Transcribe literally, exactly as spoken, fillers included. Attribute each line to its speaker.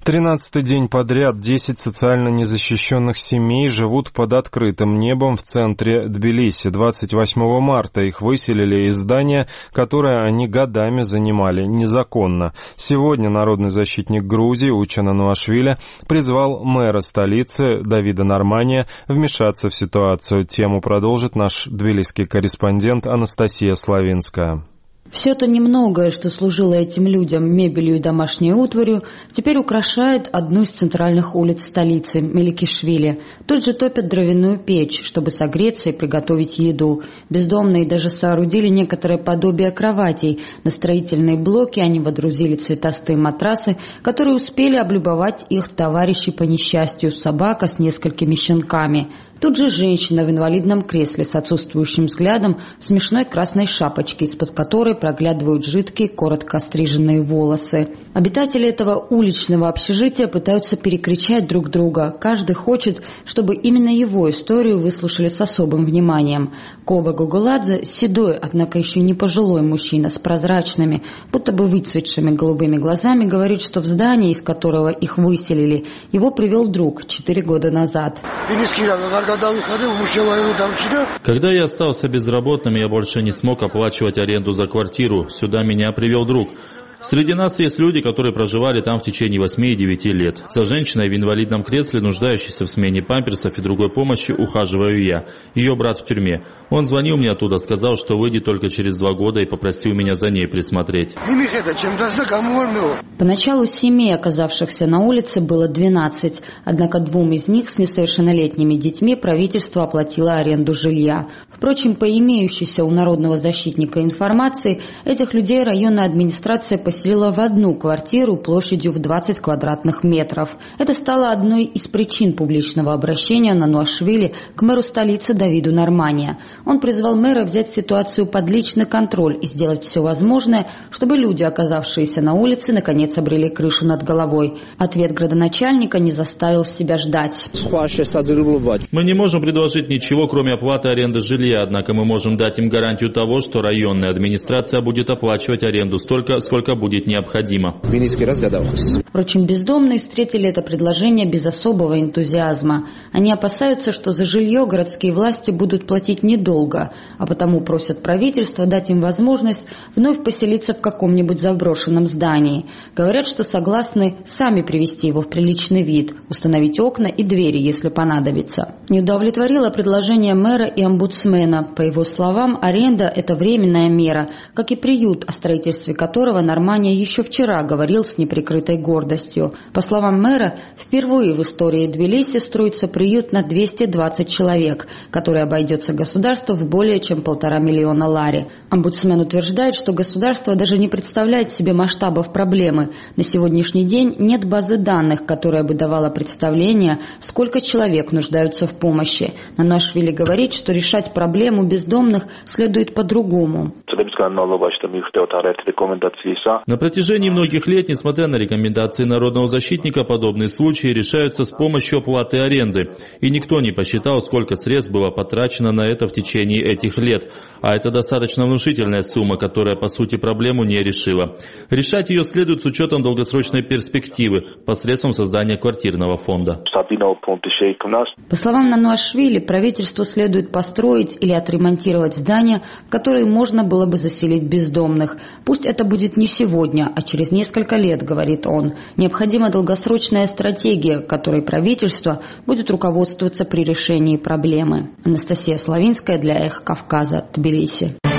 Speaker 1: Тринадцатый день подряд десять социально незащищенных семей живут под открытым небом в центре Тбилиси. двадцать восьмого марта их выселили из здания, которое они годами занимали незаконно. Сегодня народный защитник Грузии Учана Нуашвили призвал мэра столицы Давида Нормания вмешаться в ситуацию. Тему продолжит наш тбилисский корреспондент Анастасия Славинская.
Speaker 2: Все то немногое, что служило этим людям мебелью и домашней утварью, теперь украшает одну из центральных улиц столицы – Меликишвили. Тут же топят дровяную печь, чтобы согреться и приготовить еду. Бездомные даже соорудили некоторое подобие кроватей. На строительные блоки они водрузили цветастые матрасы, которые успели облюбовать их товарищи по несчастью – собака с несколькими щенками. Тут же женщина в инвалидном кресле с отсутствующим взглядом в смешной красной шапочке, из-под которой проглядывают жидкие, коротко остриженные волосы. Обитатели этого уличного общежития пытаются перекричать друг друга. Каждый хочет, чтобы именно его историю выслушали с особым вниманием. Коба Гугуладзе – седой, однако еще не пожилой мужчина с прозрачными, будто бы выцветшими голубыми глазами, говорит, что в здании, из которого их выселили, его привел друг четыре года назад.
Speaker 3: Когда я остался безработным, я больше не смог оплачивать аренду за квартиру. Сюда меня привел друг. Среди нас есть люди, которые проживали там в течение восьми и девяти лет. За женщиной в инвалидном кресле, нуждающейся в смене памперсов и другой помощи, ухаживаю я. Ее брат в тюрьме. Он звонил мне оттуда, сказал, что выйдет только через два года и попросил меня за ней присмотреть.
Speaker 2: Поначалу семей, оказавшихся на улице, было двенадцать. Однако двум из них с несовершеннолетними детьми правительство оплатило аренду жилья. Впрочем, по имеющейся у народного защитника информации, этих людей районная администрация поселила в одну квартиру площадью в двадцать квадратных метров. Это стало одной из причин публичного обращения на Нуашвили к мэру столицы Давиду Нормания. Он призвал мэра взять ситуацию под личный контроль и сделать все возможное, чтобы люди, оказавшиеся на улице, наконец обрели крышу над головой. Ответ градоначальника не заставил себя ждать.
Speaker 3: Мы не можем предложить ничего, кроме оплаты аренды жилья, однако мы можем дать им гарантию того, что районная администрация будет оплачивать аренду столько, сколько будет необходимо.
Speaker 2: Впрочем, бездомные встретили это предложение без особого энтузиазма. Они опасаются, что за жилье городские власти будут платить недолго, а потому просят правительство дать им возможность вновь поселиться в каком-нибудь заброшенном здании. Говорят, что согласны сами привести его в приличный вид, установить окна и двери, если понадобится. Не удовлетворило предложение мэра и омбудсмена. По его словам, аренда – это временная мера, как и приют, о строительстве которого Нормания еще вчера говорил с неприкрытой гордостью. По словам мэра, впервые в истории Тбилиси строится приют на двести двадцать человек, который обойдется государству в более чем полтора миллиона лари. Омбудсмен утверждает, что государство даже не представляет себе масштабов проблемы. На сегодняшний день нет базы данных, которая бы давала представление, сколько человек нуждаются в помощи. Нуашвили говорит, что решать проблему бездомных следует по-другому.
Speaker 3: На протяжении многих лет, несмотря на рекомендации народного защитника, подобные случаи решаются с помощью оплаты аренды. И никто не посчитал, сколько средств было потрачено на это в течение этих лет. А это достаточно внушительная сумма, которая, по сути, проблему не решила. Решать ее следует с учетом долгосрочной перспективы посредством создания квартирного фонда.
Speaker 2: По словам Нуашвили, правительству следует построить или отремонтировать здания, в которые можно было бы заселить бездомных. Пусть это будет не сегодня, а через несколько лет, говорит он. Необходима долгосрочная стратегия, которой правительство будет руководствоваться при решении проблемы. Анастасия Славинская для Эхо Кавказа, Тбилиси.